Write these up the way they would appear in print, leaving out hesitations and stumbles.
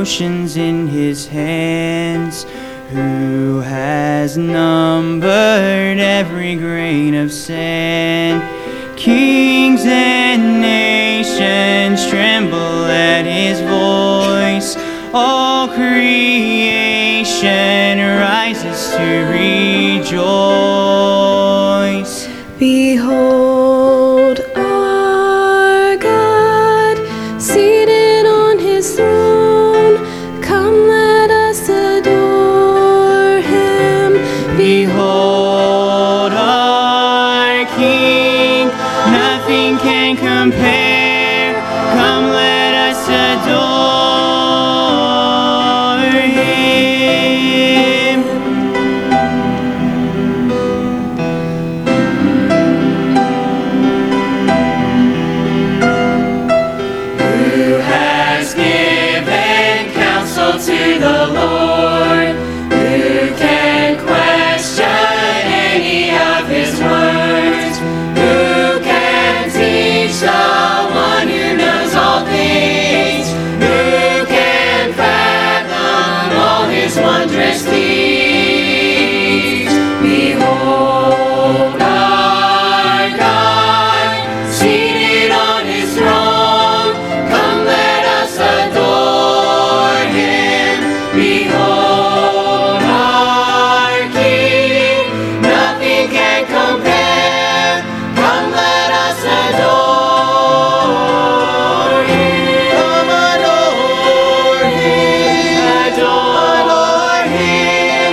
oceans in his hands, who has numbered every grain of sand. Kings and nations tremble at his voice. All creation rises to rejoice. Behold our God, seated on his throne. Come, let us adore him. Behold our King, nothing can compare. Come, let us adore him. Who has given counsel to the Lord? Who can question any of his words? Who can teach the one who knows all things? Who can fathom all his wondrous deeds? Behold our God, seated on his throne. Come, let us adore him. Behold our King, nothing can compare. Come, let us adore him. Come, adore him. Adore him.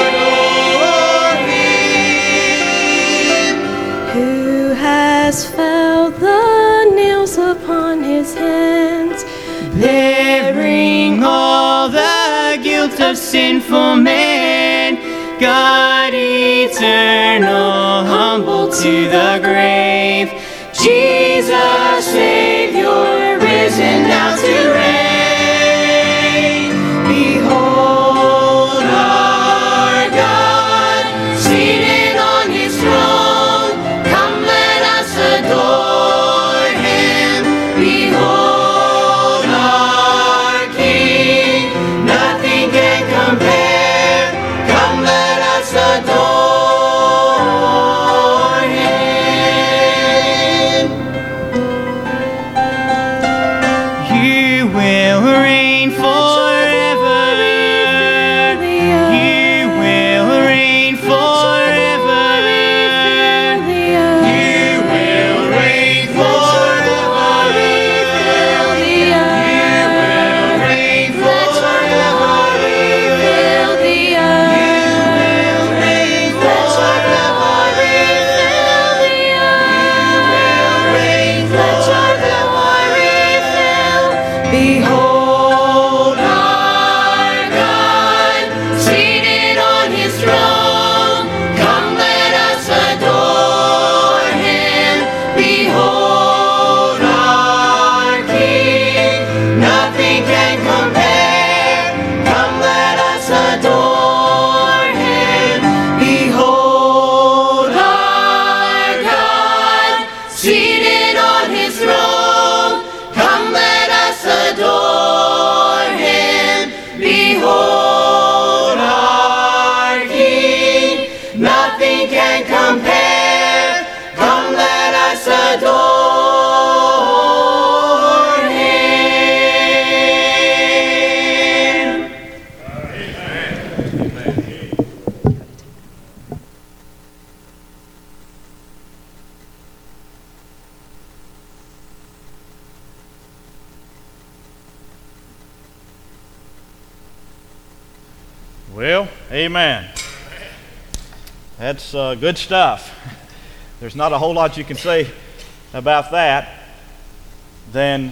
Adore him. Who has felt the nails upon his hands, Bearing all the guilt of sinful man, God eternal, humble to the grave, Jesus Savior, risen now to reign. Behold our God, seated on his throne. Come, let us adore him. Behold our King, nothing can compare. Come, let us adore him. You will reign forever. You will reign forever. You will reign forever. You will reign forever. Behold our God, seated on his throne. Come, let us adore him. Behold our King, nothing can compare. Come, let us adore him. Behold our God, seated on his throne. Come, let us adore him. Behold our King, nothing can compare. Come, let us adore him. Well, amen. That's good stuff. There's not a whole lot you can say about that than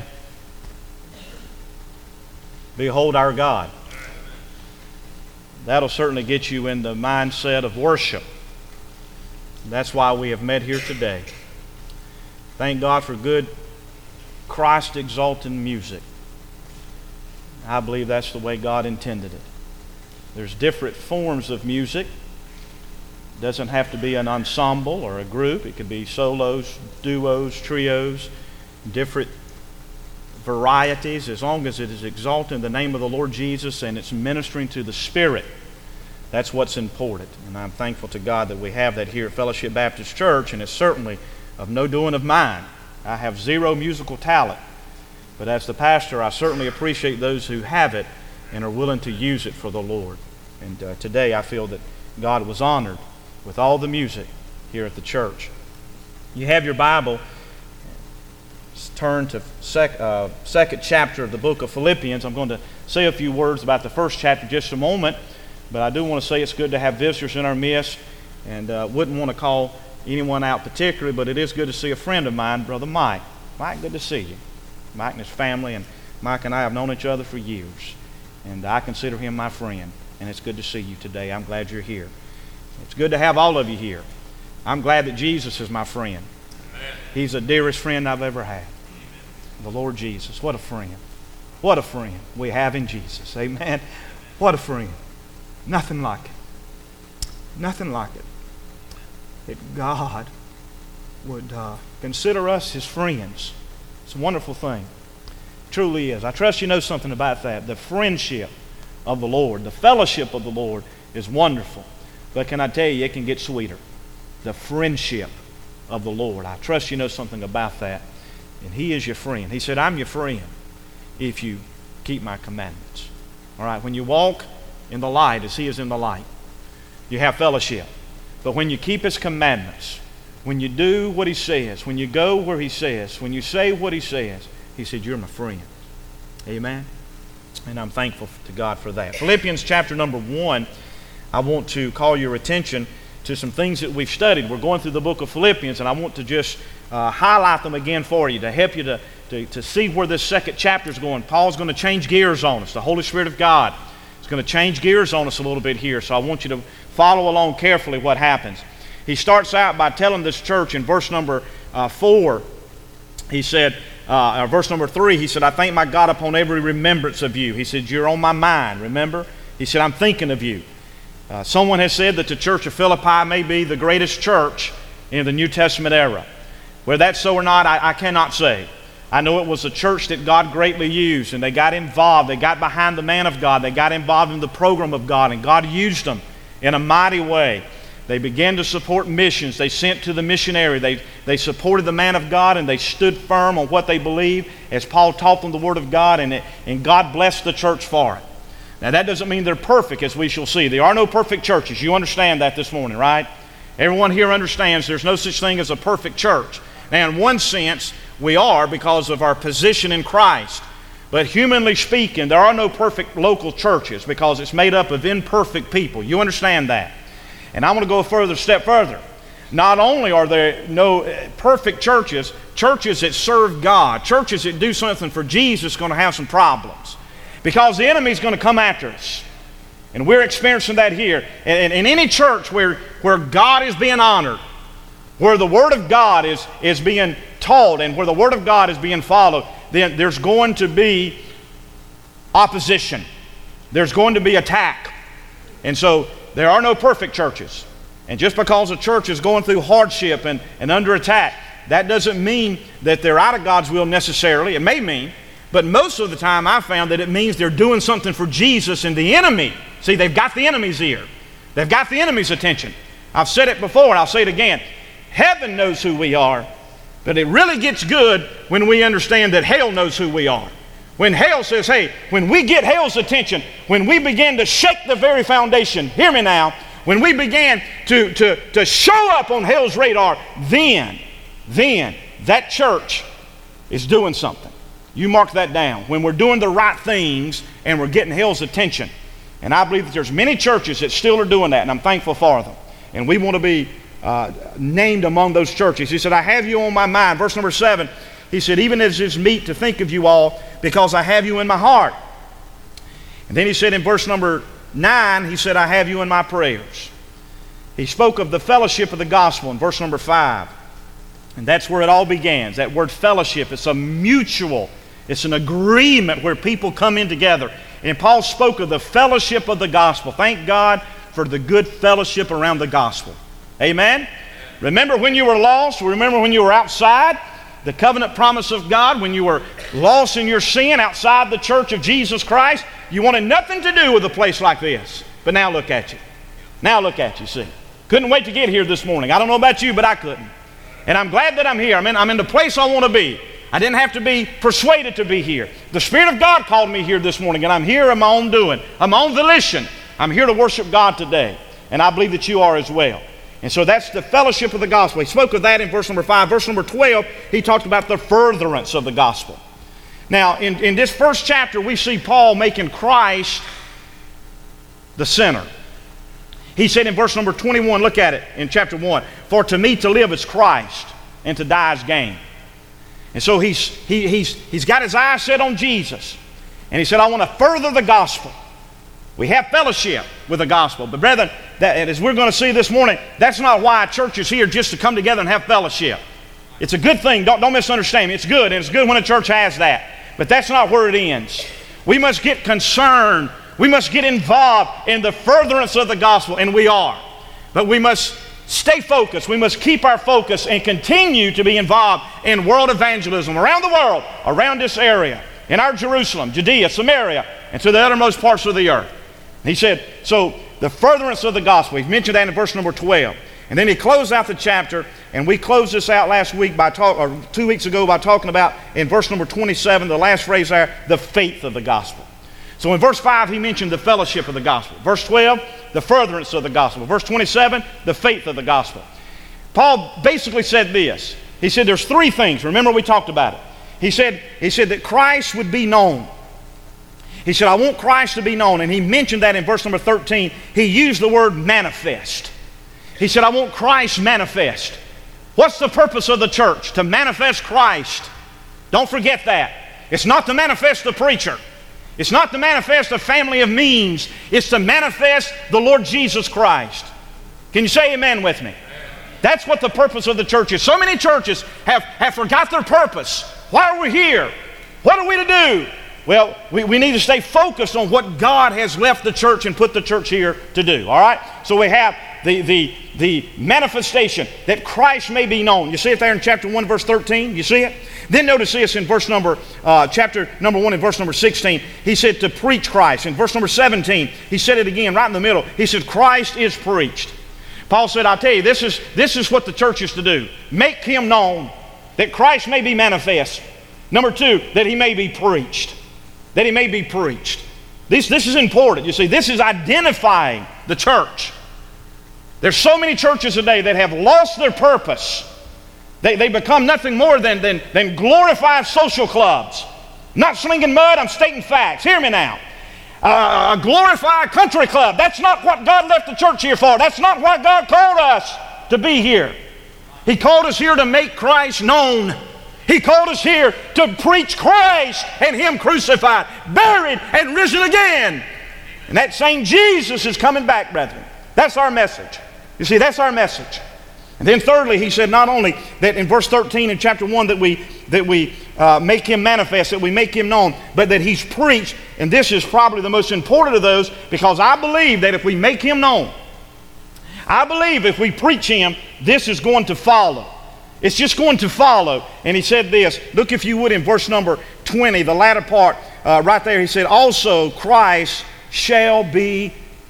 behold our God. That'll certainly get you in the mindset of worship. That's why we have met here today. Thank God for good Christ-exalting music. I believe that's the way God intended it. There's different forms of music. It doesn't have to be an ensemble or a group. It could be solos, duos, trios, different varieties, as long as it is exalting the name of the Lord Jesus and it's ministering to the Spirit. That's what's important. And I'm thankful to God that we have that here at Fellowship Baptist Church, and it's certainly of no doing of mine. I have zero musical talent, but as the pastor, I certainly appreciate those who have it and are willing to use it for the Lord. And today I feel that God was honored with all the music here at the church. You have your Bible. Turn to second chapter of the book of Philippians. I'm going to say a few words about the first chapter in just a moment, but I do want to say it's good to have visitors in our midst, and wouldn't want to call anyone out particularly, but it is good to see a friend of mine, Brother Mike. Mike, good to see you. Mike and his family, and Mike and I have known each other for years, and I consider him my friend, and it's good to see you today. I'm glad you're here. It's good to have all of you here. I'm glad that Jesus is my friend. Amen. He's the dearest friend I've ever had. The Lord Jesus. What a friend. What a friend we have in Jesus. Amen. What a friend. Nothing like it. Nothing like it. That God would consider us His friends. It's a wonderful thing. It truly is. I trust you know something about that. The friendship of the Lord, the fellowship of the Lord is wonderful. But can I tell you, it can get sweeter. The friendship of the Lord. I trust you know something about that. And He is your friend. He said, I'm your friend if you keep my commandments. All right, when you walk in the light as He is in the light, you have fellowship. But when you keep His commandments, when you do what He says, when you go where He says, when you say what He says, He said, you're my friend. Amen? And I'm thankful to God for that. Philippians chapter number 1, I want to call your attention to some things that we've studied. We're going through the book of Philippians, and I want to just highlight them again for you to help you to see where this second chapter is going. Paul's going to change gears on us. The Holy Spirit of God is going to change gears on us a little bit here, so I want you to follow along carefully what happens. He starts out by telling this church in verse number 4, he said, verse number 3, he said, I thank my God upon every remembrance of you. He said, you're on my mind, remember? He said, I'm thinking of you. Someone has said that the church of Philippi may be the greatest church in the New Testament era. Whether that's so or not, I cannot say. I know it was a church that God greatly used, and they got involved. They got behind the man of God. They got involved in the program of God, and God used them in a mighty way. They began to support missions. They sent to the missionary. They supported the man of God, and they stood firm on what they believed as Paul taught them the Word of God, and God blessed the church for it. Now, that doesn't mean they're perfect, as we shall see. There are no perfect churches. You understand that this morning, right? Everyone here understands there's no such thing as a perfect church. Now, in one sense, we are because of our position in Christ. But humanly speaking, there are no perfect local churches because it's made up of imperfect people. You understand that? And I'm going to go a step further. Not only are there no perfect churches, churches that serve God, churches that do something for Jesus are going to have some problems. Because the enemy's going to come after us. And we're experiencing that here. And in any church where God is being honored, where the Word of God is being taught, and where the Word of God is being followed, then there's going to be opposition. There's going to be attack. And so there are no perfect churches. And just because a church is going through hardship and under attack, that doesn't mean that they're out of God's will necessarily. It may mean. But most of the time I found that it means they're doing something for Jesus, and the enemy, see, they've got the enemy's ear. They've got the enemy's attention. I've said it before and I'll say it again. Heaven knows who we are, but it really gets good when we understand that hell knows who we are. When hell says, hey, when we get hell's attention, when we begin to shake the very foundation, hear me now, when we begin to show up on hell's radar, then that church is doing something. You mark that down. When we're doing the right things and we're getting hell's attention. And I believe that there's many churches that still are doing that, and I'm thankful for them. And we want to be named among those churches. He said, I have you on my mind. Verse number 7, he said, even as it is meet to think of you all, because I have you in my heart. And then he said in verse number 9, he said, I have you in my prayers. He spoke of the fellowship of the gospel in verse number 5. And that's where it all begins. That word fellowship, it's a mutual, it's an agreement where people come in together. And Paul spoke of the fellowship of the gospel. Thank God for the good fellowship around the gospel. Amen? Remember when you were lost? Remember when you were outside? the covenant promise of God when you were lost in your sin outside the church of Jesus Christ. You wanted nothing to do with a place like this. But now look at you. Now look at you, see. Couldn't wait to get here this morning. I don't know about you, but I couldn't. And I'm glad that I'm here. I'm in the place I want to be. I didn't have to be persuaded to be here. The Spirit of God called me here this morning, and I'm here of my own doing, of my own volition. I'm here to worship God today, and I believe that you are as well. And so that's the fellowship of the gospel. He spoke of that in verse number 5. Verse number 12, he talked about the furtherance of the gospel. Now, in this first chapter, we see Paul making Christ the center. He said in verse number 21, look at it in chapter 1, "For to me to live is Christ, and to die is gain." And so he's got his eyes set on Jesus. And he said, I want to further the gospel. We have fellowship with the gospel. But brethren, as we're going to see this morning, that's not why a church is here, just to come together and have fellowship. It's a good thing. Don't misunderstand me. It's good, and it's good when a church has that. But that's not where it ends. We must get concerned. We must get involved in the furtherance of the gospel, and we are. But we must stay focused. We must keep our focus and continue to be involved in world evangelism around the world, around this area, in our Jerusalem, Judea, Samaria, and to the uttermost parts of the earth. He said, so the furtherance of the gospel, he mentioned that in verse number 12. And then he closed out the chapter, and we closed this out last week or 2 weeks ago by talking about, in verse number 27, the last phrase there, the faith of the gospel. So in verse 5, he mentioned the fellowship of the gospel. Verse 12, the furtherance of the gospel. Verse 27, the faith of the gospel. Paul basically said this. He said there's three things. Remember we talked about it. He said that Christ would be known. He said, I want Christ to be known. And he mentioned that in verse number 13. He used the word manifest. He said, I want Christ manifest. What's the purpose of the church? To manifest Christ. Don't forget that. It's not to manifest the preacher. It's not to manifest a family of means. It's to manifest the Lord Jesus Christ. Can you say amen with me? That's what the purpose of the church is. So many churches have forgot their purpose. Why are we here? What are we to do? Well, we need to stay focused on what God has left the church and put the church here to do. All right? So we have the manifestation that Christ may be known. You see it there in chapter 1, verse 13? You see it? Then notice this in chapter number 1 and verse number 16. He said to preach Christ. In verse number 17, he said it again right in the middle. He said, Christ is preached. Paul said, I'll tell you, this is what the church is to do. Make him known, that Christ may be manifest. Number 2, that he may be preached. That he may be preached. This is important. You see, this is identifying the church. There's so many churches today that have lost their purpose. They become nothing more than glorified social clubs. I'm not slinging mud, I'm stating facts. Hear me now. A glorified country club. That's not what God left the church here for. That's not why God called us to be here. He called us here to make Christ known. He called us here to preach Christ and him crucified, buried, and risen again. And that same Jesus is coming back, brethren. That's our message. You see, that's our message. And then thirdly, he said not only that in verse 13 in chapter 1 that we make him manifest, that we make him known, but that he's preached. And this is probably the most important of those, because I believe that if we make him known, I believe if we preach him, this is going to follow. It's just going to follow. And he said this, look if you would in verse number 20, the latter part right there. He said, also Christ shall be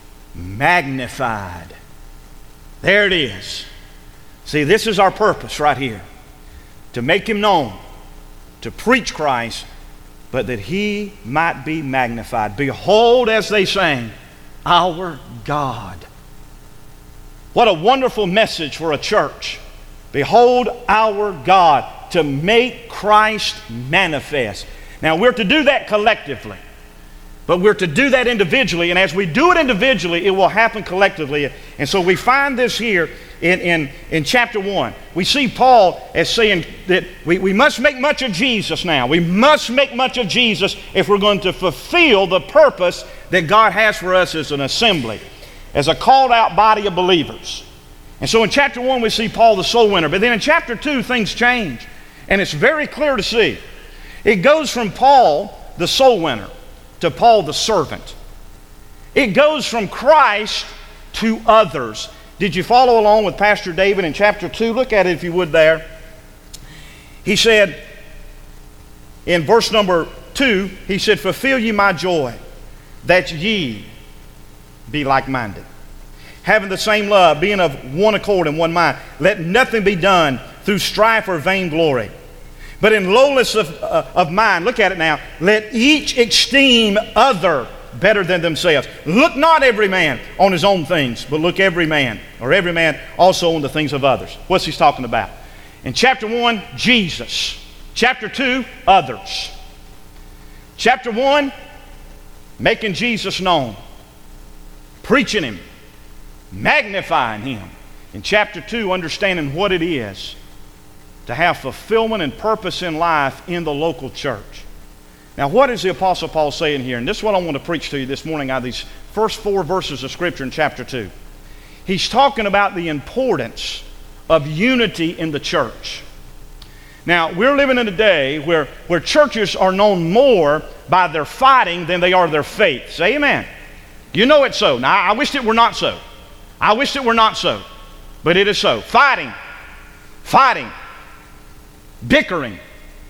magnified. There it is. See, this is our purpose right here. To make him known, to preach Christ, but that he might be magnified. Behold, as they sang, our God. What a wonderful message for a church. Behold our God, to make Christ manifest. Now we're to do that collectively, but we're to do that individually, and as we do it individually, it will happen collectively. And so we find this here in chapter 1. We see Paul as saying that we must make much of Jesus now. We must make much of Jesus if we're going to fulfill the purpose that God has for us as an assembly, as a called out body of believers. And so in chapter 1 we see Paul the soul winner, but then in chapter 2 things change, and it's very clear to see. It goes from Paul the soul winner to Paul the servant. It goes from Christ to others. Did you follow along with Pastor David in chapter 2? Look at it if you would there. He said, in verse number 2, he said, fulfill ye my joy, that ye be like-minded, having the same love, being of one accord and one mind. Let nothing be done through strife or vainglory, but in lowliness of mind. Look at it now. Let each esteem other better than themselves. Look not every man on his own things, but look every man also on the things of others. What's he talking about? In chapter 1, Jesus. Chapter 2, others. Chapter 1, making Jesus known, preaching him, magnifying him. In chapter 2, understanding what it is to have fulfillment and purpose in life in the local church. Now, what is the Apostle Paul saying here? And this is what I want to preach to you this morning out of these first 4 verses of Scripture in chapter 2. He's talking about the importance of unity in the church. Now, we're living in a day where churches are known more by their fighting than they are their faith. Say amen. You know it's so. Now, I wish it were not so. I wish it were not so. But it is so. Fighting, bickering.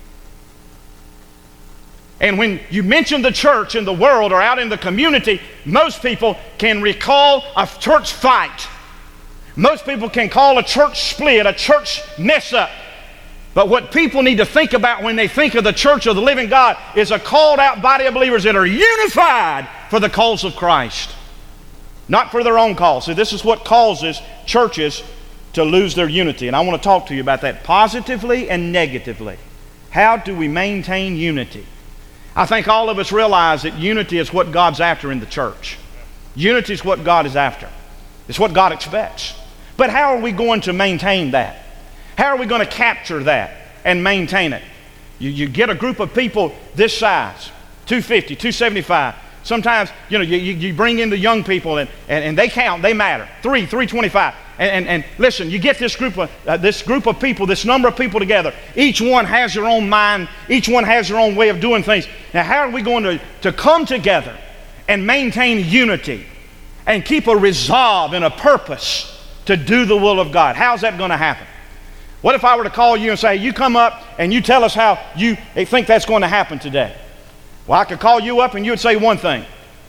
And when you mention the church in the world or out in the community, most people can recall a church fight. Most people can call a church split, a church mess up. But what people need to think about when they think of the church of the living God is a called out body of believers that are unified for the cause of Christ, not for their own cause. See, this is what causes churches to lose their unity. And I want to talk to you about that positively and negatively. How do we maintain unity? I think all of us realize that unity is what God's after in the church. Unity is what God is after. It's what God expects. But how are we going to maintain that? How are we going to capture that and maintain it? You get a group of people this size, 250, 275. Sometimes, you bring in the young people and they count, they matter. 325. And listen, you get this group of people, this number of people together. Each one has their own mind. Each one has their own way of doing things. Now, how are we going to come together and maintain unity and keep a resolve and a purpose to do the will of God? How's that going to happen? What if I were to call you and say, you come up and you tell us how you think that's going to happen today? Well, I could call you up and you would say one thing.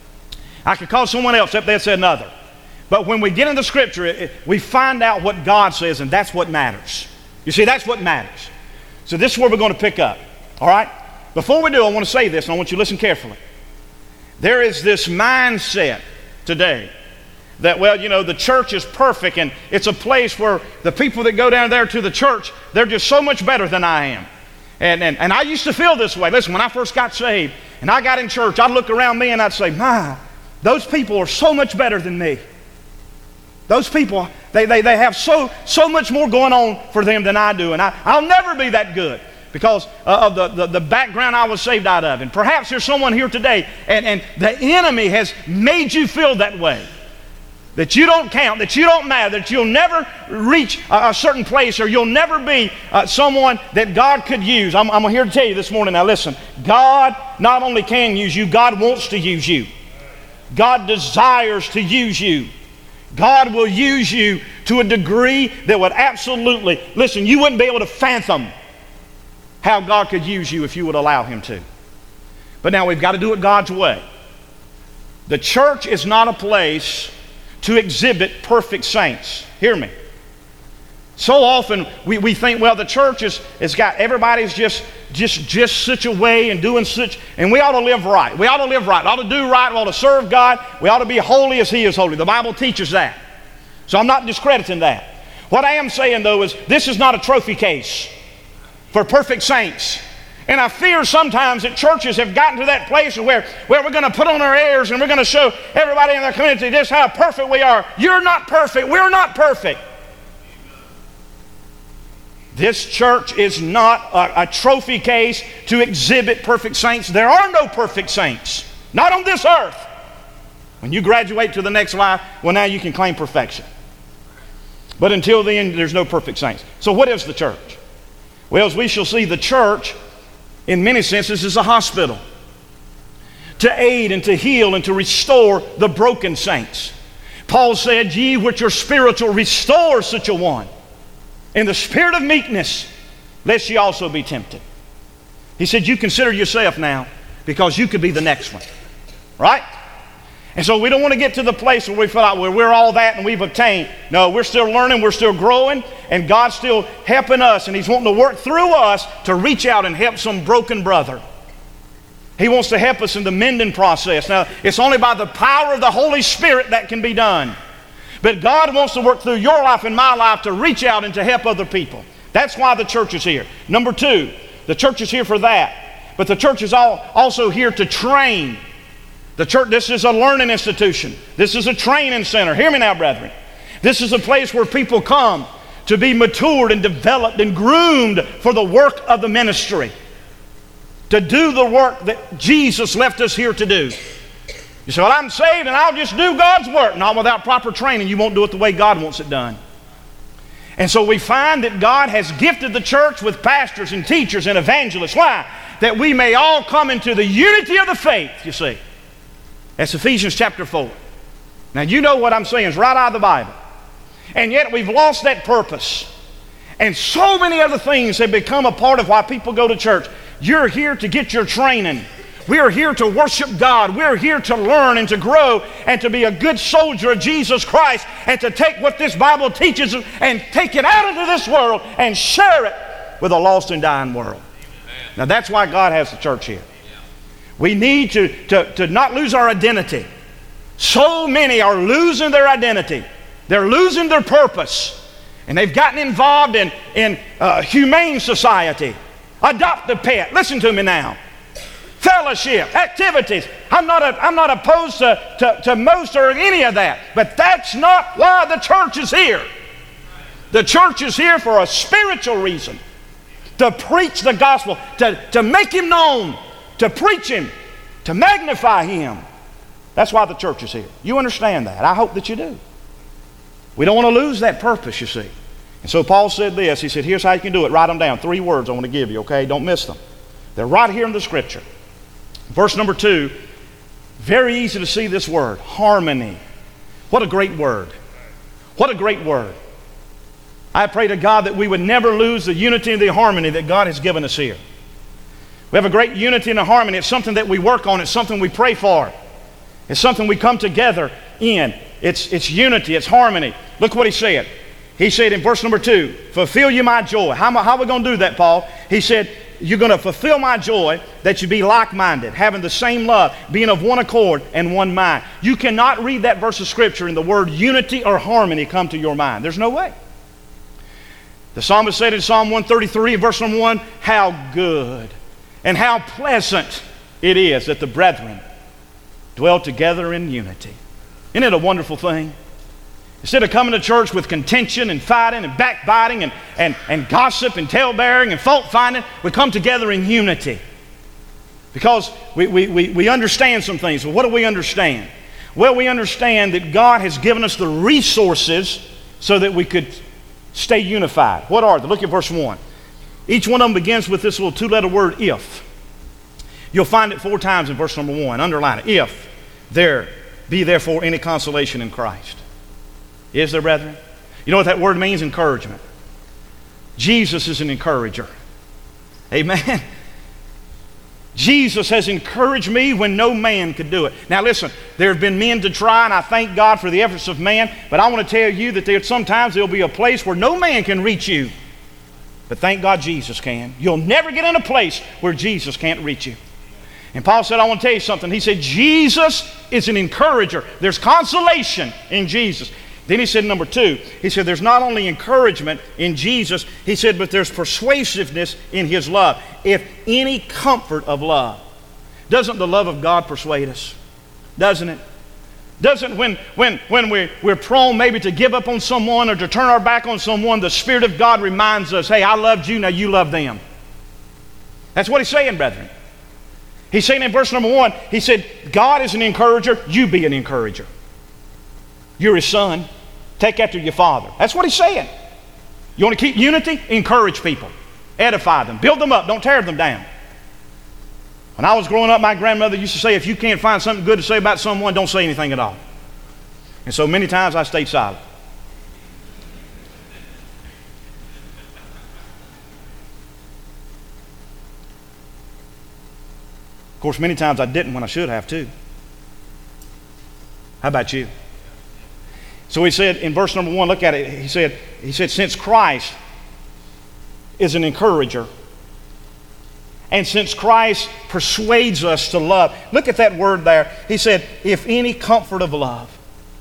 I could call someone else up, they'd say another. But when we get into Scripture, we find out what God says, and that's what matters. You see, that's what matters. So this is where we're going to pick up. All right? Before we do, I want to say this, and I want you to listen carefully. There is this mindset today that, the church is perfect, and it's a place where the people that go down there to the church, they're just so much better than I am. And I used to feel this way. Listen, when I first got saved and I got in church, I'd look around me and I'd say, my, those people are so much better than me. Those people, they have so much more going on for them than I do. And I'll never be that good because of the background I was saved out of. And perhaps there's someone here today and the enemy has made you feel that way. That you don't count, that you don't matter, that you'll never reach a certain place or you'll never be someone that God could use. I'm here to tell you this morning, now listen, God not only can use you, God wants to use you. God desires to use you. God will use you to a degree that would absolutely, listen, you wouldn't be able to fathom how God could use you if you would allow Him to. But now we've got to do it God's way. The church is not a place to exhibit perfect saints. Hear me. So often we think, well, the church has got everybody's just such a way and doing such, and we ought to live right. We ought to live right. We ought to do right. We ought to serve God. We ought to be holy as He is holy. The Bible teaches that. So I'm not discrediting that. What I am saying, though, is this is not a trophy case for perfect saints. And I fear sometimes that churches have gotten to that place where we're going to put on our airs and we're going to show everybody in the community just how perfect we are. You're not perfect. We're not perfect. This church is not a trophy case to exhibit perfect saints. There are no perfect saints. Not on this earth. When you graduate to the next life, well, now you can claim perfection. But until then, there's no perfect saints. So what is the church? Well, as we shall see, the church in many senses is a hospital to aid and to heal and to restore the broken saints. Paul said, ye which are spiritual, restore such a one in the spirit of meekness, lest ye also be tempted. He said, you consider yourself now, because you could be the next one. Right? And so we don't want to get to the place where we feel like we're all that and we've obtained. No, we're still learning, we're still growing, and God's still helping us, and He's wanting to work through us to reach out and help some broken brother. He wants to help us in the mending process. Now, it's only by the power of the Holy Spirit that can be done. But God wants to work through your life and my life to reach out and to help other people. That's why the church is here. Number two, the church is here for that. But the church is also here to train. The church, this is a learning institution. This is a training center. Hear me now, brethren. This is a place where people come to be matured and developed and groomed for the work of the ministry. To do the work that Jesus left us here to do. You say, well, I'm saved and I'll just do God's work. Not without proper training. You won't do it the way God wants it done. And so we find that God has gifted the church with pastors and teachers and evangelists. Why? That we may all come into the unity of the faith, you see. That's Ephesians chapter 4. Now you know what I'm saying is right out of the Bible. And yet we've lost that purpose. And so many other things have become a part of why people go to church. You're here to get your training. We're here to worship God. We're here to learn and to grow and to be a good soldier of Jesus Christ and to take what this Bible teaches and take it out into this world and share it with a lost and dying world. Now that's why God has the church here. We need to not lose our identity. So many are losing their identity. They're losing their purpose. And they've gotten involved in humane society. Adopt a pet. Listen to me now. Fellowship, activities. I'm not opposed to most or any of that. But that's not why the church is here. The church is here for a spiritual reason. To preach the gospel. To make Him known. To preach Him. To magnify Him. That's why the church is here. You understand that. I hope that you do. We don't want to lose that purpose, you see. And so Paul said this. He said, here's how you can do it. Write them down. 3 words I want to give you, okay? Don't miss them. They're right here in the Scripture. Verse number 2, very easy to see this word, harmony. What a great word. What a great word. I pray to God that we would never lose the unity and the harmony that God has given us here. We have a great unity and a harmony. It's something that we work on. It's something we pray for. It's something we come together in. It's unity. It's harmony. Look what he said. He said in verse number 2, fulfill you my joy. How are we going to do that, Paul? He said, you're going to fulfill my joy that you be like-minded, having the same love, being of one accord and one mind. You cannot read that verse of Scripture and the word unity or harmony come to your mind. There's no way. The psalmist said in Psalm 133, verse number 1, how good and how pleasant it is that the brethren dwell together in unity. Isn't it a wonderful thing? Instead of coming to church with contention and fighting and backbiting and gossip and tale-bearing and fault-finding, we come together in unity. Because we understand some things. Well, what do we understand? Well, we understand that God has given us the resources so that we could stay unified. What are they? Look at verse 1. Each one of them begins with this little 2-letter word, if. You'll find it 4 times in verse number 1. Underline it. If there be therefore any consolation in Christ. Is there, brethren? You know what that word means? Encouragement. Jesus is an encourager. Amen. Jesus has encouraged me when no man could do it. Now listen, there have been men to try, and I thank God for the efforts of man, but I want to tell you that sometimes there'll be a place where no man can reach you. But thank God Jesus can. You'll never get in a place where Jesus can't reach you. And Paul said, I want to tell you something. He said, Jesus is an encourager. There's consolation in Jesus. Then he said, number 2, he said, there's not only encouragement in Jesus, he said, but there's persuasiveness in His love. If any comfort of love. Doesn't the love of God persuade us? Doesn't it? Doesn't when we're prone maybe to give up on someone or to turn our back on someone, the Spirit of God reminds us, hey, I loved you, now you love them. That's what he's saying, brethren. He's saying in verse number 1, he said, God is an encourager, you be an encourager. You're His son. Take after your father. That's what he's saying. You want to keep unity? Encourage people. Edify them. Build them up. Don't tear them down. When I was growing up, my grandmother used to say, if you can't find something good to say about someone, don't say anything at all. And so many times I stayed silent. Of course, many times I didn't when I should have too. How about you? So he said in verse number 1, look at it. He said, since Christ is an encourager, and since Christ persuades us to love. Look at that word there. He said, if any comfort of love.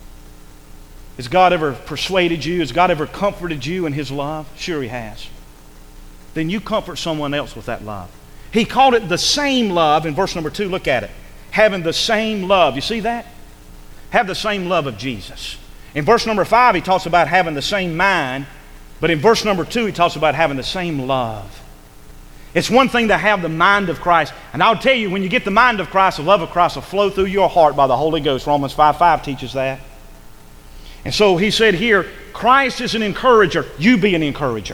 Has God ever persuaded you? Has God ever comforted you in His love? Sure He has. Then you comfort someone else with that love. He called it the same love in verse number 2. Look at it. Having the same love. You see that? Have the same love of Jesus. In verse number 5, he talks about having the same mind. But in verse number 2, he talks about having the same love. It's one thing to have the mind of Christ. And I'll tell you, when you get the mind of Christ, the love of Christ will flow through your heart by the Holy Ghost. Romans 5:5 teaches that. And so he said here, Christ is an encourager. You be an encourager.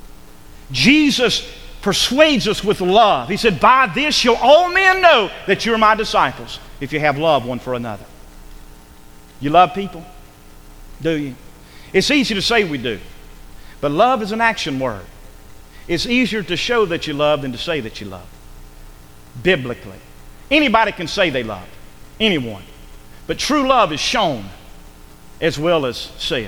Jesus persuades us with love. He said, by this shall all men know that you're my disciples, if you have love one for another. You love people? Do you? It's easy to say we do. But love is an action word. It's easier to show that you love than to say that you love. Biblically. Anybody can say they love. Anyone. But true love is shown as well as said.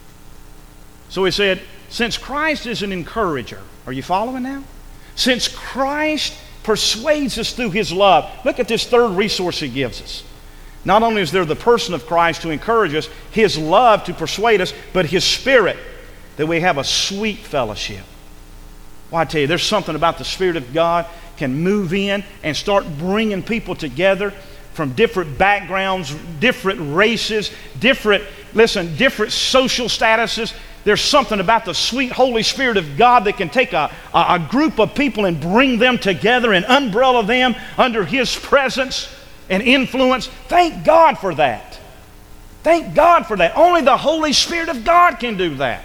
So he said, since Christ is an encourager, are you following now? Since Christ persuades us through His love, look at this third resource He gives us. Not only is there the person of Christ to encourage us, His love to persuade us, but His Spirit, that we have a sweet fellowship. Well, I tell you, there's something about the Spirit of God can move in and start bringing people together from different backgrounds, different races, different social statuses. There's something about the sweet Holy Spirit of God that can take a group of people and bring them together and umbrella them under His presence and influence. Thank God for that. Thank God for that. Only the Holy Spirit of God can do that.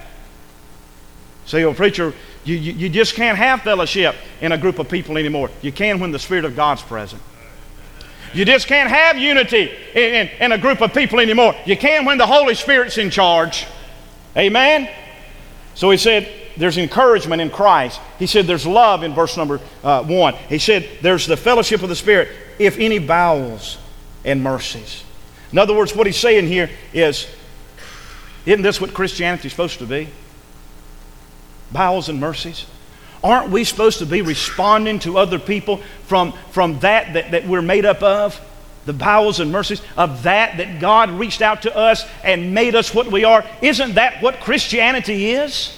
Say, oh, preacher, you just can't have fellowship in a group of people anymore. You can when the Spirit of God's present. You just can't have unity in a group of people anymore. You can when the Holy Spirit's in charge. Amen? So he said there's encouragement in Christ. He said there's love in verse number 1. He said there's the fellowship of the Spirit, if any bowels and mercies. In other words, what he's saying here is, isn't this what Christianity is supposed to be? Bowels and mercies. Aren't we supposed to be responding to other people from that we're made up of? The bowels and mercies of that God reached out to us and made us what we are. Isn't that what Christianity is?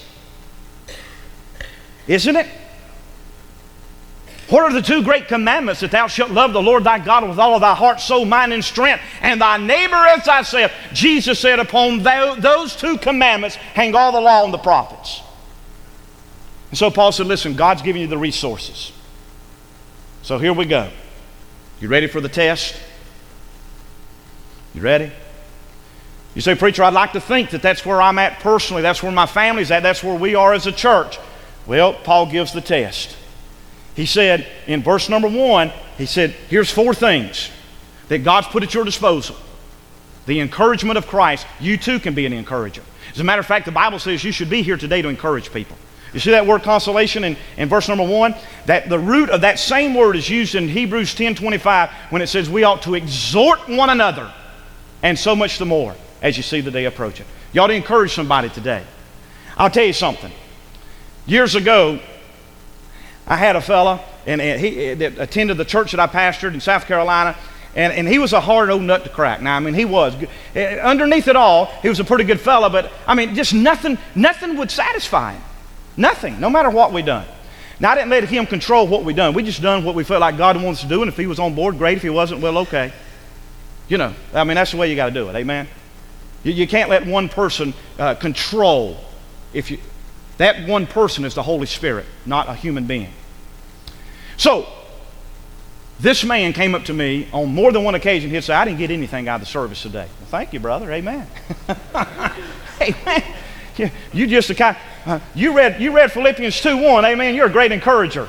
Isn't it? What are the two great commandments? That thou shalt love the Lord thy God with all of thy heart, soul, mind, and strength, and thy neighbor as thyself. Jesus said, upon those two commandments hang all the law and the prophets. And so Paul said, listen, God's giving you the resources. So here we go. You ready for the test? You ready? You say, preacher, I'd like to think that that's where I'm at personally. That's where my family's at. That's where we are as a church. Well, Paul gives the test. He said in verse number 1, he said, here's 4 things that God's put at your disposal. The encouragement of Christ. You too can be an encourager. As a matter of fact, the Bible says you should be here today to encourage people. You see that word consolation in verse number 1? That the root of that same word is used in Hebrews 10:25 when it says we ought to exhort one another, and so much the more as you see the day approaching. You ought to encourage somebody today. I'll tell you something. Years ago, I had a fella that attended the church that I pastored in South Carolina, and he was a hard old nut to crack. Now, I mean, he was. Underneath it all, he was a pretty good fella, but I mean, just nothing would satisfy him. Nothing, no matter what we done. Now, I didn't let him control what we done. We just done what we felt like God wanted us to do, and if he was on board, great. If he wasn't, well, okay. You know, I mean, that's the way you got to do it, amen? You can't let one person control. That one person is the Holy Spirit, not a human being. So, this man came up to me on more than one occasion. He'd say, I didn't get anything out of the service today. Well, thank you, brother, amen. Amen. You just the kind. You read Philippians 2:1. Amen. You're a great encourager.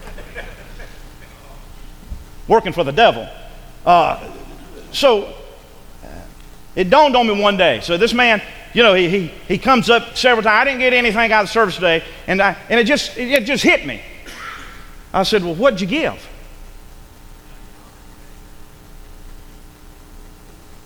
Working for the devil. So it dawned on me one day. So this man, you know, he comes up several times. I didn't get anything out of the service today, and it just hit me. I said, well, what'd you give?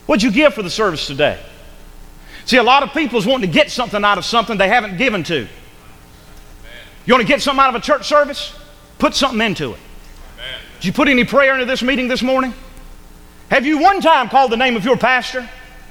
What'd you give for the service today? See, a lot of people is wanting to get something out of something they haven't given to. You want to get something out of a church service? Put something into it. Did you put any prayer into this meeting this morning? Have you one time called the name of your pastor?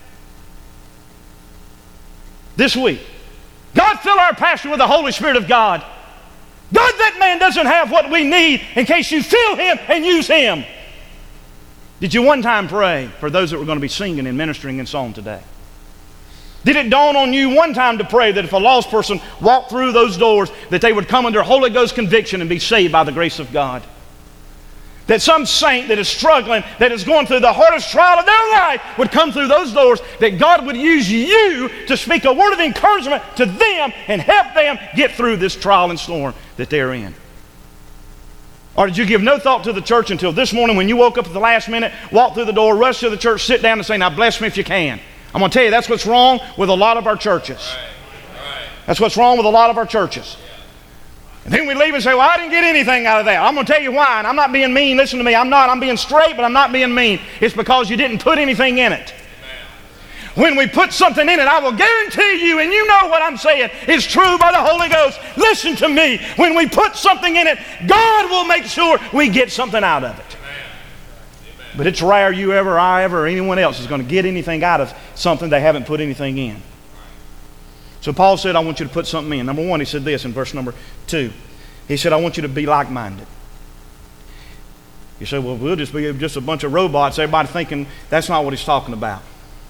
This week. God, fill our pastor with the Holy Spirit of God. God, that man doesn't have what we need in case you fill him and use him. Did you one time pray for those that were going to be singing and ministering in song today? Did it dawn on you one time to pray that if a lost person walked through those doors, that they would come under Holy Ghost conviction and be saved by the grace of God? That some saint that is struggling, that is going through the hardest trial of their life, would come through those doors, that God would use you to speak a word of encouragement to them and help them get through this trial and storm that they're in. Or did you give no thought to the church until this morning when you woke up at the last minute, walked through the door, rushed to the church, sit down and say, now bless me if you can? I'm going to tell you, that's what's wrong with a lot of our churches. That's what's wrong with a lot of our churches. And then we leave and say, well, I didn't get anything out of that. I'm going to tell you why, and I'm not being mean. Listen to me. I'm being straight, but I'm not being mean. It's because you didn't put anything in it. When we put something in it, I will guarantee you, and you know what I'm saying, it's true by the Holy Ghost. Listen to me. When we put something in it, God will make sure we get something out of it. But it's rare you ever, I ever, or anyone else is going to get anything out of something they haven't put anything in. So Paul said, I want you to put something in. Number one, he said this in verse number 2. He said, I want you to be like-minded. You say, well, we'll just be just a bunch of robots, everybody thinking that's not what he's talking about.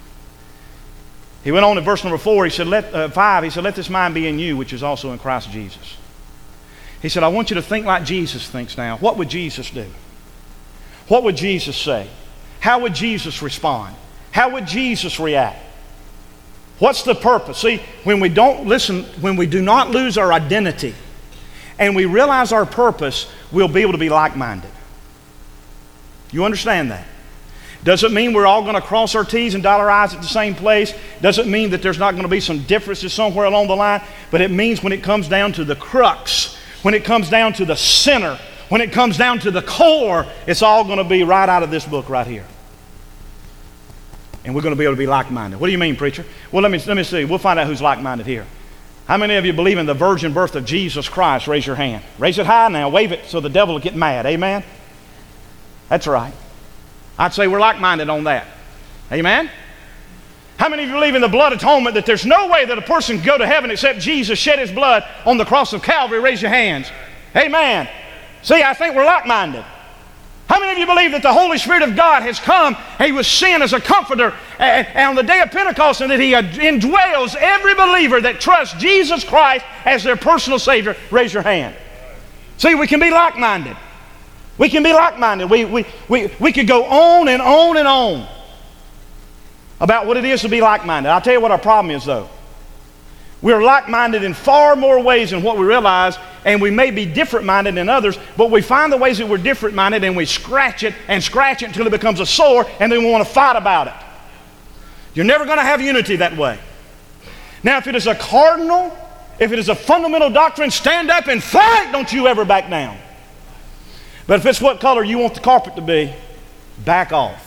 He went on in verse number 4, he said, 5, he said, let this mind be in you, which is also in Christ Jesus. He said, I want you to think like Jesus thinks now. What would Jesus do? What would Jesus say? How would Jesus respond? How would Jesus react? What's the purpose? See, when we don't listen, when we do not lose our identity and we realize our purpose, we'll be able to be like-minded. You understand that? Doesn't mean we're all going to cross our T's and dot our I's at the same place. Doesn't mean that there's not going to be some differences somewhere along the line. But it means when it comes down to the crux, when it comes down to the center, when it comes down to the core, it's all going to be right out of this book right here. And we're going to be able to be like-minded. What do you mean, preacher? Well, let me see. We'll find out who's like-minded here. How many of you believe in the virgin birth of Jesus Christ? Raise your hand. Raise it high now. Wave it so the devil will get mad. Amen? That's right. I'd say we're like-minded on that. Amen? How many of you believe in the blood atonement, that there's no way that a person can go to heaven except Jesus shed his blood on the cross of Calvary? Raise your hands. Amen. See, I think we're like-minded. How many of you believe that the Holy Spirit of God has come, he was sent as a comforter on the day of Pentecost, and that he indwells every believer that trusts Jesus Christ as their personal Savior? Raise your hand. See, we can be like-minded. We can be like-minded. We could go on and on and on about what it is to be like-minded. I'll tell you what our problem is, though. We're like-minded in far more ways than what we realize, and we may be different-minded than others, but we find the ways that we're different-minded and we scratch it until it becomes a sore, and then we want to fight about it. You're never going to have unity that way. Now, if it is a cardinal, if it is a fundamental doctrine, stand up and fight. Don't you ever back down. But if it's what color you want the carpet to be, back off.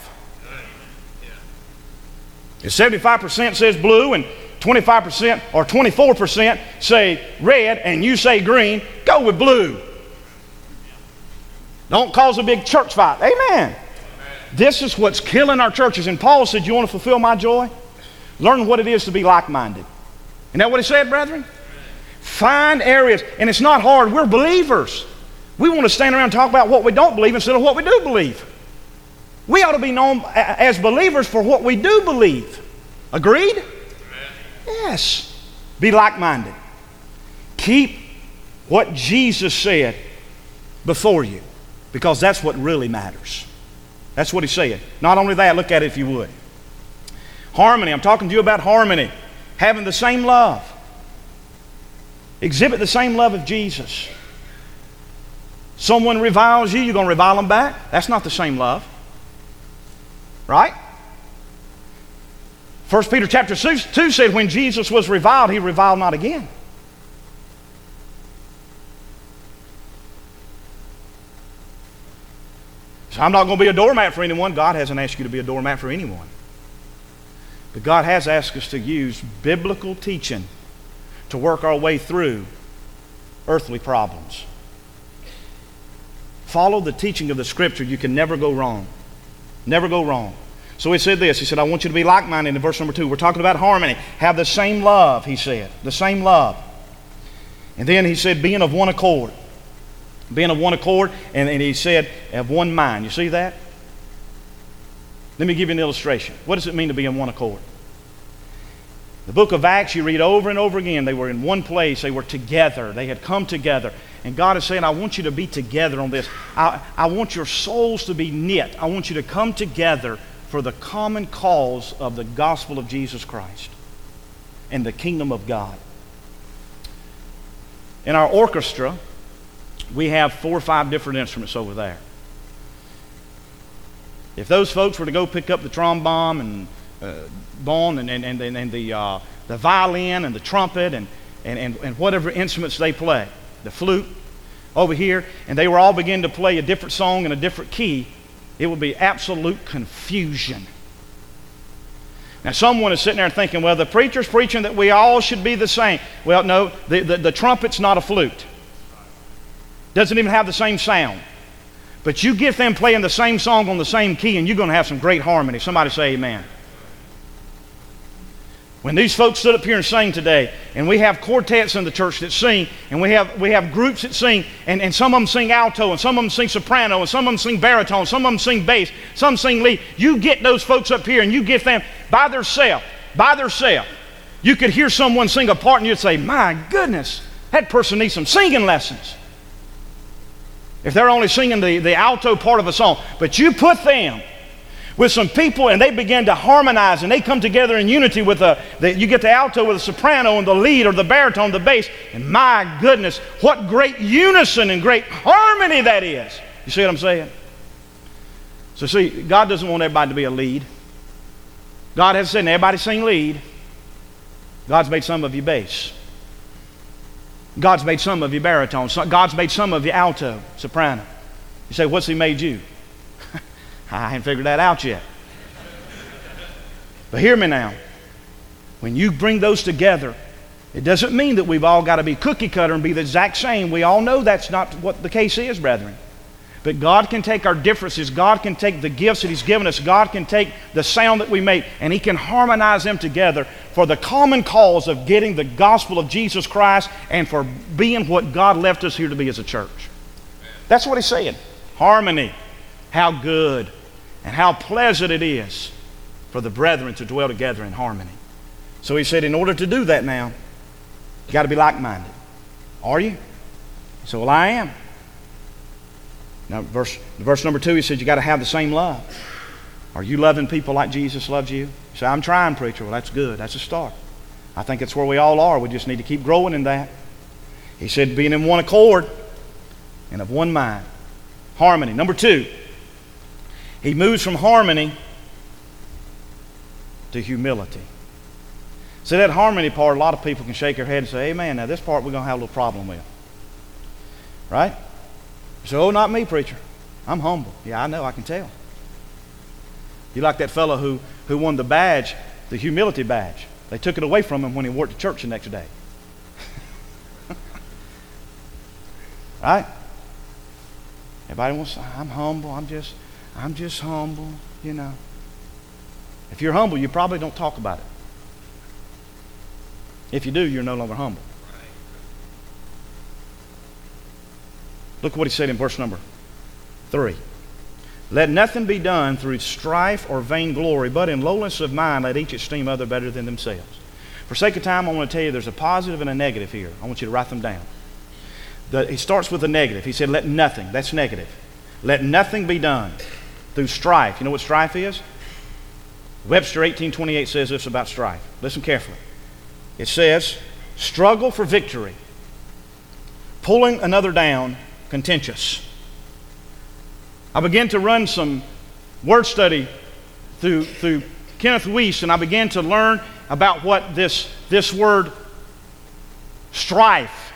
If 75% says blue and 25% or 24% say red and you say green, go with blue. Don't cause a big church fight. Amen. This is what's killing our churches. And Paul said, you want to fulfill my joy? Learn what it is to be like-minded. Isn't that what he said, brethren? Find areas. And it's not hard. We're believers. We want to stand around and talk about what we don't believe instead of what we do believe. We ought to be known as believers for what we do believe. Agreed? Yes. Be like-minded. Keep what Jesus said before you, because that's what really matters. That's what he said. Not only that, look at it if you would. Harmony. I'm talking to you about harmony. Having the same love. Exhibit the same love of Jesus. Someone reviles you, you're going to revile them back? That's not the same love. Right? 1 Peter chapter 2 said when Jesus was reviled, he reviled not again. So I'm not going to be a doormat for anyone. God hasn't asked you to be a doormat for anyone. But God has asked us to use biblical teaching to work our way through earthly problems. Follow the teaching of the Scripture. You can never go wrong. Never go wrong. So he said this. He said, I want you to be like-minded in verse number 2. We're talking about harmony. Have the same love, he said. The same love. And then he said, being of one accord. Being of one accord. And he said, of one mind. You see that? Let me give you an illustration. What does it mean to be in one accord? The book of Acts, you read over and over again, they were in one place, they were together, they had come together. And God is saying, I want you to be together on this. I want your souls to be knit. I want you to come together for the common cause of the gospel of Jesus Christ and the kingdom of God. In our orchestra, we have 4 or 5 different instruments over there. If those folks were to go pick up the trombone and the violin and the trumpet and whatever instruments they play, the flute over here, and they were all begin to play a different song in a different key, it would be absolute confusion. Now someone is sitting there thinking, well, the preacher's preaching that we all should be the same. Well, no, the trumpet's not a flute. Doesn't even have the same sound. But you get them playing the same song on the same key and you're going to have some great harmony. Somebody say amen. When these folks stood up here and sang today, and we have quartets in the church that sing, and we have groups that sing, and some of them sing alto, and some of them sing soprano, and some of them sing baritone, some of them sing bass, some sing lead. You get those folks up here and you get them by themselves. You could hear someone sing a part and you'd say, my goodness, that person needs some singing lessons. If they're only singing the alto part of a song. But you put them with some people and they begin to harmonize and they come together in unity with you get the alto with the soprano and the lead or the baritone, the bass, and my goodness, what great unison and great harmony that is. You see what I'm saying? So see, God doesn't want everybody to be a lead. God has said, everybody sing lead. God's made some of you bass. God's made some of you baritone. God's made some of you alto, soprano. You say, what's he made you? I haven't figured that out yet. But hear me now. When you bring those together, it doesn't mean that we've all got to be cookie cutter and be the exact same. We all know that's not what the case is, brethren. But God can take our differences. God can take the gifts that He's given us. God can take the sound that we make, and He can harmonize them together for the common cause of getting the gospel of Jesus Christ and for being what God left us here to be as a church. That's what He's saying. Harmony. How good and how pleasant it is for the brethren to dwell together in harmony. So he said, in order to do that now, you got to be like-minded. Are you? So, well, I am. Now, verse number 2, he said, you got to have the same love. Are you loving people like Jesus loves you? You say, I'm trying, preacher. Well, that's good. That's a start. I think it's where we all are. We just need to keep growing in that. He said, being in one accord and of one mind. Harmony. Number 2, he moves from harmony to humility. See, that harmony part, a lot of people can shake their head and say, amen, now this part we're going to have a little problem with. Right? So, oh, not me, preacher. I'm humble. Yeah, I know, I can tell. You like that fellow who won the badge, the humility badge. They took it away from him when he worked at church the next day. Right? Everybody wants to say, I'm humble, I'm just humble, you know. If you're humble, you probably don't talk about it. If you do, you're no longer humble. Look what he said in verse number 3. Let nothing be done through strife or vainglory, but in lowliness of mind let each esteem other better than themselves. For sake of time, I want to tell you there's a positive and a negative here. I want you to write them down. He starts with the negative. He said, let nothing. That's negative. Let nothing be done through strife. You know what strife is? Webster 1828 says this about strife. Listen carefully. It says, struggle for victory, pulling another down, contentious. I began to run some word study through Kenneth Weiss, and I began to learn about what this word strife,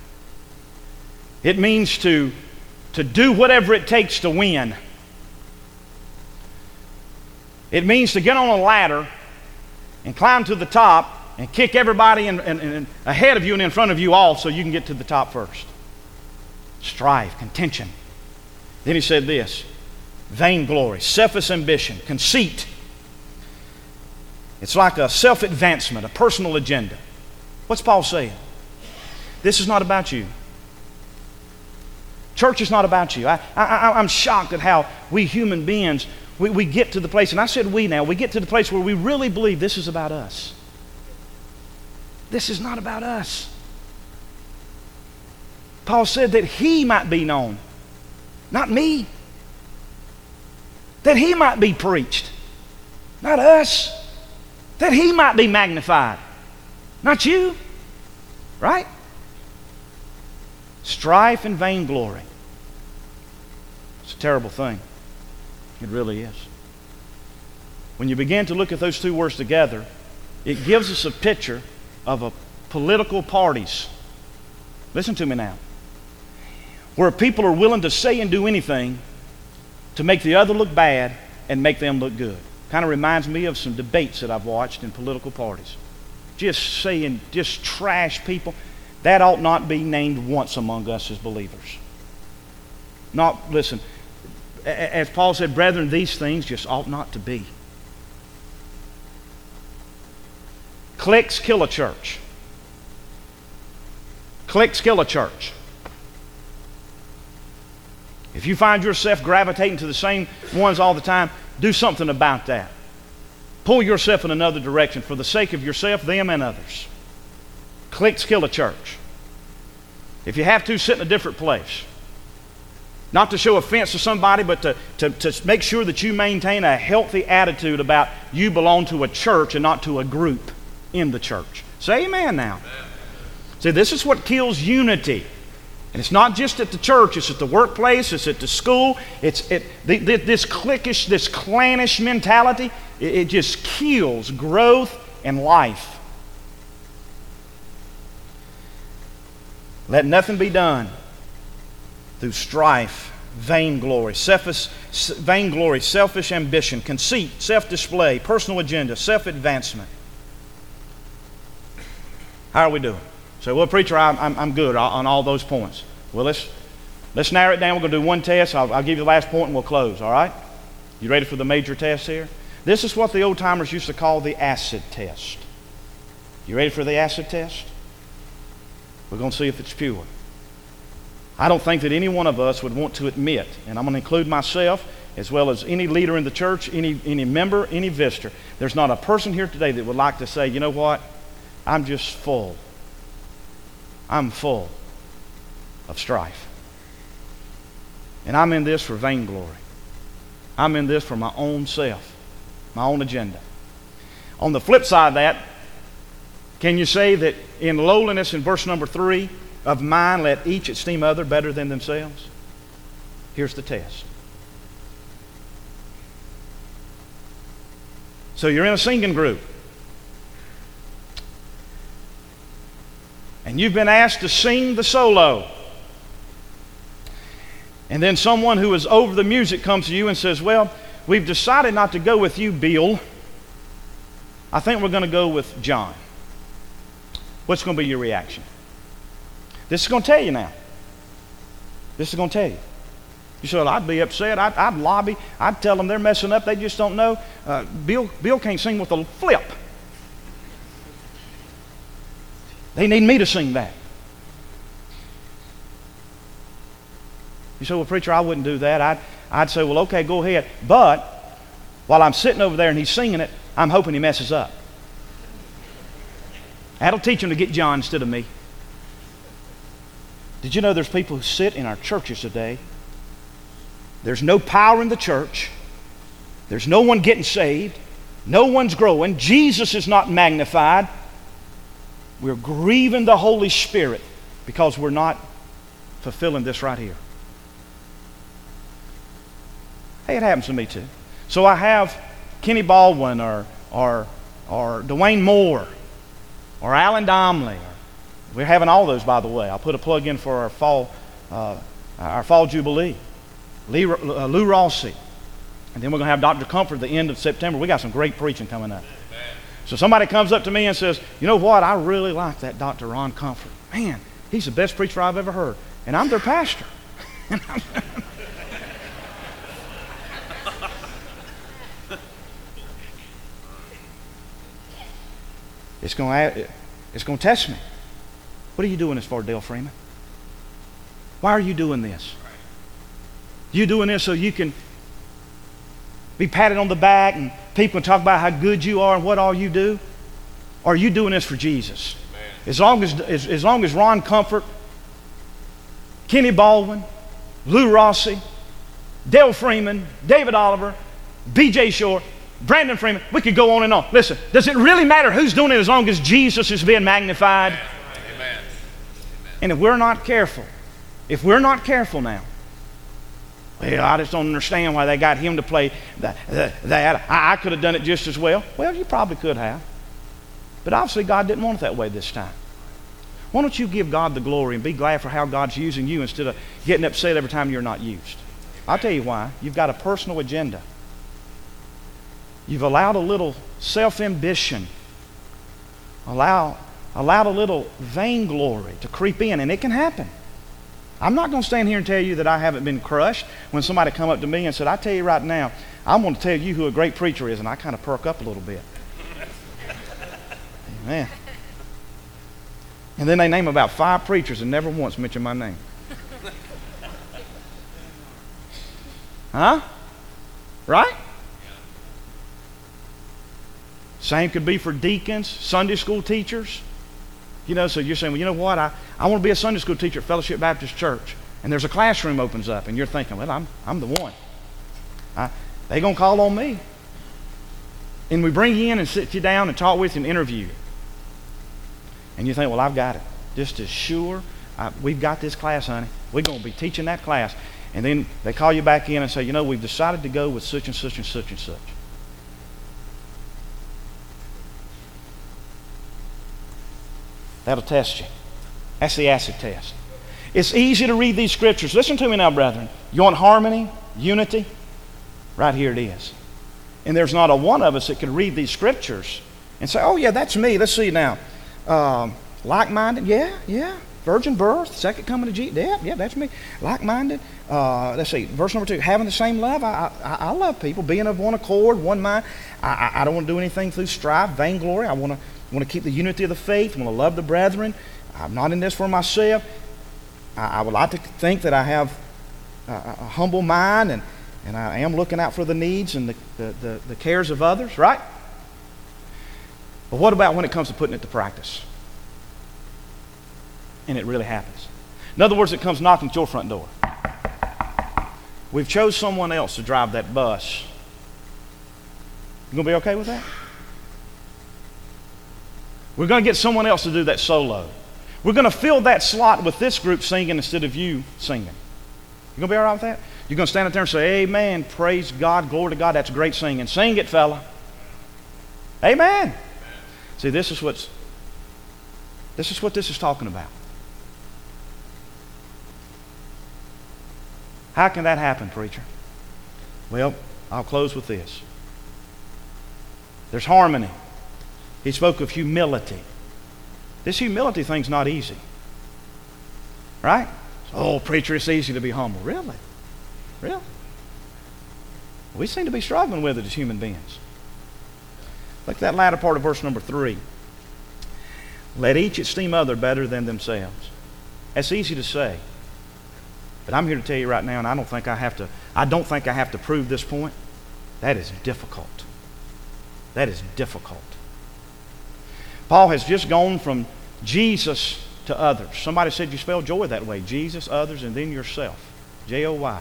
it means to do whatever it takes to win. It means to get on a ladder and climb to the top and kick everybody ahead of you and in front of you off so you can get to the top first. Strife, contention. Then he said this: vainglory, selfish ambition, conceit. It's like a self-advancement, a personal agenda. What's Paul saying? This is not about you. Church is not about you. I'm shocked at how we human beings, we get to the place, and I said we get to the place where we really believe this is about us. This is not about us. Paul said that he might be known, not me. That he might be preached, not us. That he might be magnified, not you. Right? Strife and vainglory. It's a terrible thing. It really is. When you begin to look at those two words together, it gives us a picture of a political parties. Listen to me now. Where people are willing to say and do anything to make the other look bad and make them look good. Kind of reminds me of some debates that I've watched in political parties. Just saying, just trash people. That ought not be named once among us as believers. Not, listen, as Paul said, brethren, these things just ought not to be. Cliques kill a church. Cliques kill a church. If you find yourself gravitating to the same ones all the time, do something about that. Pull yourself in another direction for the sake of yourself, them, and others. Cliques kill a church. If you have to, sit in a different place. Not to show offense to somebody, but to make sure that you maintain a healthy attitude about you belong to a church and not to a group in the church. Say amen now. Amen. See, this is what kills unity. And it's not just at the church, it's at the workplace, it's at the school. This cliquish, this clannish mentality, it just kills growth and life. Let nothing be done through strife, vainglory, selfish ambition, conceit, self-display, personal agenda, self-advancement. How are we doing? So, well, preacher, I'm good on all those points. Well, let's narrow it down. We're going to do one test. I'll give you the last point and we'll close, all right? You ready for the major test here? This is what the old-timers used to call the acid test. You ready for the acid test? We're going to see if it's pure. I don't think that any one of us would want to admit, and I'm going to include myself as well as any leader in the church, any member, any visitor. There's not a person here today that would like to say, you know what? I'm just full. I'm full of strife. And I'm in this for vainglory. I'm in this for my own self, my own agenda. On the flip side of that, can you say that in lowliness in verse number 3 of mind, let each esteem other better than themselves? Here's the test. So you're in a singing group. And you've been asked to sing the solo. And then someone who is over the music comes to you and says, well, we've decided not to go with you, Bill. I think we're going to go with John. What's going to be your reaction? This is going to tell you now. This is going to tell you. You say, well, I'd be upset. I'd lobby. I'd tell them they're messing up. They just don't know. Bill can't sing with a flip. They need me to sing that. You say, well, preacher, I wouldn't do that. I'd say, well, okay, go ahead. But while I'm sitting over there and he's singing it, I'm hoping he messes up. That'll teach him to get John instead of me. Did you know there's people who sit in our churches today? There's no power in the church. There's no one getting saved. No one's growing. Jesus is not magnified. We're grieving the Holy Spirit because we're not fulfilling this right here. Hey, it happens to me too. So I have Kenny Baldwin or Dwayne Moore or Alan Domley. We're having all those, by the way. I'll put a plug in for our fall Jubilee. Lou Rossi. And then we're going to have Dr. Comfort at the end of September. We got some great preaching coming up. So somebody comes up to me and says, you know what, I really like that Dr. Ron Comfort. Man, he's the best preacher I've ever heard. And I'm their pastor. It's going to test me. What are you doing this for, Dale Freeman? Why are you doing this? You doing this so you can be patted on the back and people can talk about how good you are and what all you do? Or are you doing this for Jesus? As long as Ron Comfort, Kenny Baldwin, Lou Rossi, Dale Freeman, David Oliver, B.J. Shore, Brandon Freeman, we could go on and on. Listen, does it really matter who's doing it as long as Jesus is being magnified? Amen. And if we're not careful now, well, I just don't understand why they got him to play that. I could have done it just as well. Well, you probably could have. But obviously God didn't want it that way this time. Why don't you give God the glory and be glad for how God's using you instead of getting upset every time you're not used? I'll tell you why. You've got a personal agenda. You've allowed a little self-ambition, allowed a little vainglory to creep in, and it can happen. I'm not going to stand here and tell you that I haven't been crushed when somebody come up to me and said, I tell you right now, I'm going to tell you who a great preacher is, and I kind of perk up a little bit. Amen. And then they name about 5 preachers and never once mention my name. Huh? Right? Same could be for deacons, Sunday school teachers. You know, so you're saying, well, you know what? I want to be a Sunday school teacher at Fellowship Baptist Church. And there's a classroom opens up, and you're thinking, well, I'm the one. They're going to call on me. And we bring you in and sit you down and talk with you and interview you. And you think, well, I've got it. Just as sure, we've got this class, honey. We're going to be teaching that class. And then they call you back in and say, you know, we've decided to go with such and such and such and such. That'll test you. That's the acid test. It's easy to read these scriptures. Listen to me now, brethren. You want harmony, unity? Right here it is. And there's not a one of us that can read these scriptures and say, oh, yeah, that's me. Let's see now. Like-minded, yeah. Virgin birth, second coming of Jesus, yeah, that's me. Like-minded. Let's see, verse number 2, having the same love. I love people, being of one accord, one mind. I don't want to do anything through strife, vainglory. I want to keep the unity of the faith. I want to love the brethren. I'm not in this for myself. I would like to think that I have a humble mind and I am looking out for the needs and the cares of others, right? But what about when it comes to putting it to practice? And it really happens. In other words, it comes knocking at your front door. We've chose someone else to drive that bus. You going to be okay with that? We're going to get someone else to do that solo. We're going to fill that slot with this group singing instead of you singing. You going to be all right with that? You're going to stand up there and say, amen, praise God, glory to God, that's great singing. Sing it, fella. Amen. See, this is what this is talking about. How can that happen, preacher? Well, I'll close with this. There's harmony. He spoke of humility. This humility thing's not easy. Right? Oh, preacher, it's easy to be humble. Really? Really? We seem to be struggling with it as human beings. Look at that latter part of verse number 3. Let each esteem other better than themselves. That's easy to say. But I'm here to tell you right now, and I don't think I have to prove this point. That is difficult. That is difficult. Paul has just gone from Jesus to others. Somebody said you spell joy that way. Jesus, others, and then yourself. J-O-Y.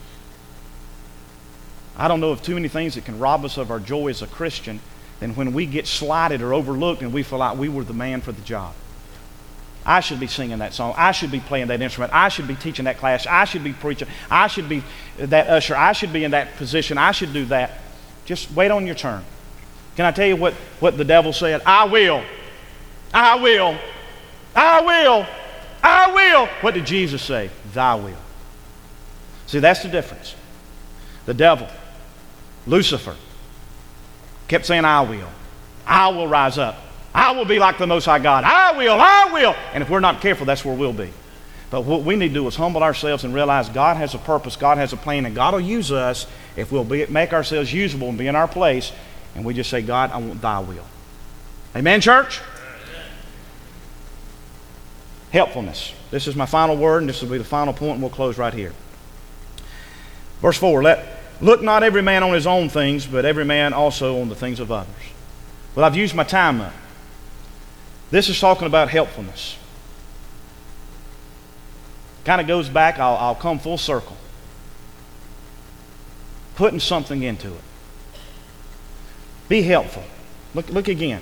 I don't know of too many things that can rob us of our joy as a Christian than when we get slighted or overlooked and we feel like we were the man for the job. I should be singing that song. I should be playing that instrument. I should be teaching that class. I should be preaching. I should be that usher. I should be in that position. I should do that. Just wait on your turn. Can I tell you what the devil said? I will. I will. I will. I will. What did Jesus say? Thy will. See, that's the difference. The devil, Lucifer, kept saying, I will. I will rise up. I will be like the Most High God. I will. And if we're not careful, that's where we'll be. But what we need to do is humble ourselves and realize God has a purpose, God has a plan, and God will use us if we'll make ourselves usable and be in our place, and we just say, God, I want thy will. Amen, church? Helpfulness. This is my final word, and this will be the final point, and we'll close right here. Verse 4, look not every man on his own things, but every man also on the things of others. Well, I've used my time up. This is talking about helpfulness. Kind of goes back, I'll come full circle. Putting something into it. Be helpful. Look again.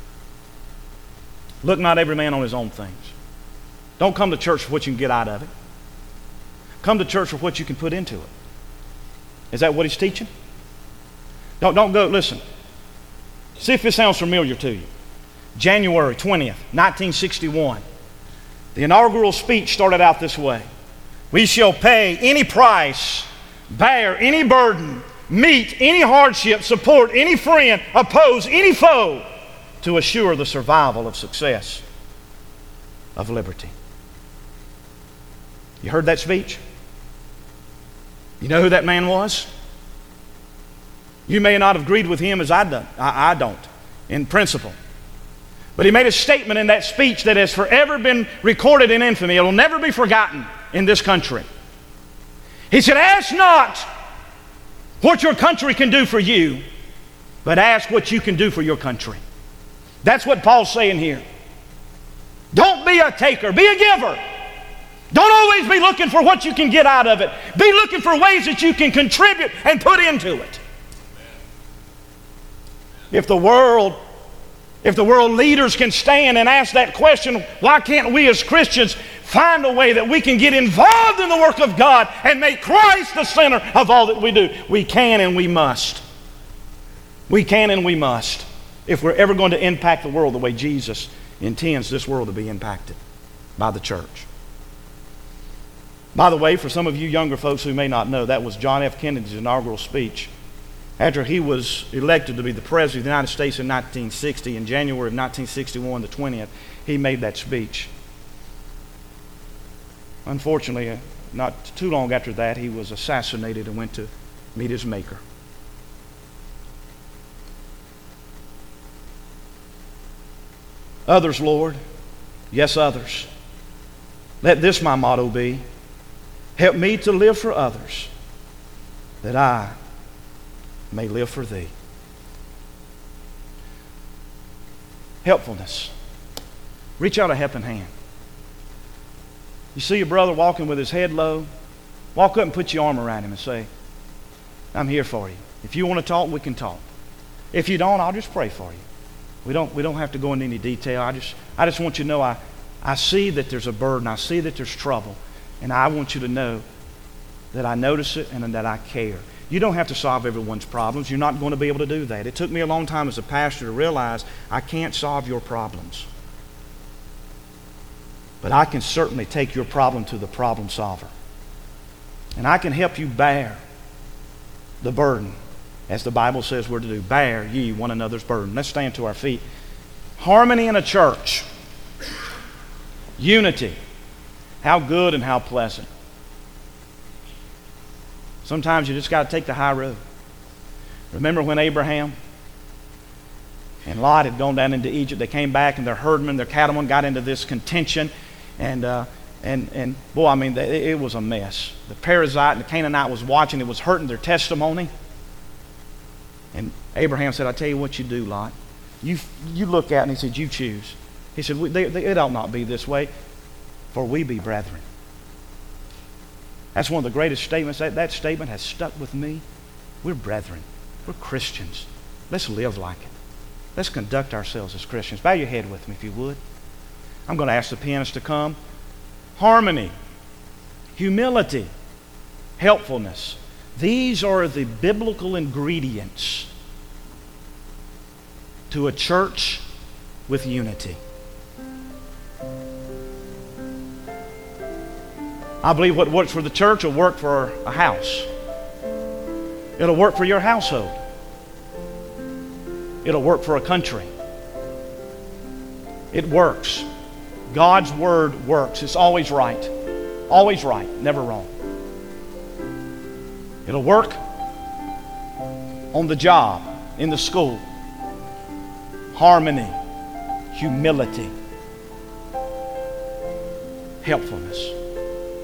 Look not every man on his own things. Don't come to church for what you can get out of it. Come to church for what you can put into it. Is that what he's teaching? Don't go, listen. See if this sounds familiar to you. January 20th, 1961. The inaugural speech started out this way. We shall pay any price, bear any burden, meet any hardship, support any friend, oppose any foe to assure the survival of success, of liberty. You heard that speech? You know who that man was? You may not have agreed with him as I don't, in principle. But he made a statement in that speech that has forever been recorded in infamy. It will never be forgotten in this country. He said, ask not what your country can do for you, but ask what you can do for your country. That's what Paul's saying here. Don't be a taker, be a giver. Don't always be looking for what you can get out of it. Be looking for ways that you can contribute and put into it. If the world leaders can stand and ask that question, why can't we as Christians find a way that we can get involved in the work of God and make Christ the center of all that we do? We can and we must. We can and we must, if we're ever going to impact the world the way Jesus intends this world to be impacted by the church. By the way, for some of you younger folks who may not know, that was John F. Kennedy's inaugural speech. After he was elected to be the President of the United States in 1960, in January of 1961, the 20th, he made that speech. Unfortunately, not too long after that, he was assassinated and went to meet his Maker. Others, Lord, yes, others. Let this my motto be, help me to live for others, that I may live for thee. Helpfulness. Reach out a helping hand. You see your brother walking with his head low, walk up and put your arm around him and say, I'm here for you. If you want to talk, we can talk. If you don't, I'll just pray for you. We don't have to go into any detail. I just want you to know I see that there's a burden. I see that there's trouble. And I want you to know that I notice it and that I care. You don't have to solve everyone's problems. You're not going to be able to do that. It took me a long time as a pastor to realize I can't solve your problems. But I can certainly take your problem to the problem solver. And I can help you bear the burden, as the Bible says we're to do. Bear ye one another's burden. Let's stand to our feet. Harmony in a church. Unity. How good and how pleasant. Sometimes you just got to take the high road. Remember when Abraham and Lot had gone down into Egypt? They came back and their herdmen, their cattlemen got into this contention. And boy, I mean, it was a mess. The Perizzite and the Canaanite was watching. It was hurting their testimony. And Abraham said, I tell you what you do, Lot. You look at it, and he said, you choose. He said, it ought not be this way, for we be brethren. That's one of the greatest statements. That statement has stuck with me. We're brethren. We're Christians. Let's live like it. Let's conduct ourselves as Christians. Bow your head with me if you would. I'm going to ask the pianist to come. Harmony, humility, helpfulness. These are the biblical ingredients to a church with unity. I believe what works for the church will work for a house. It'll work for your household. It'll work for a country. It works. God's Word works. It's always right. Always right, never wrong. It'll work on the job, in the school. Harmony, humility, helpfulness.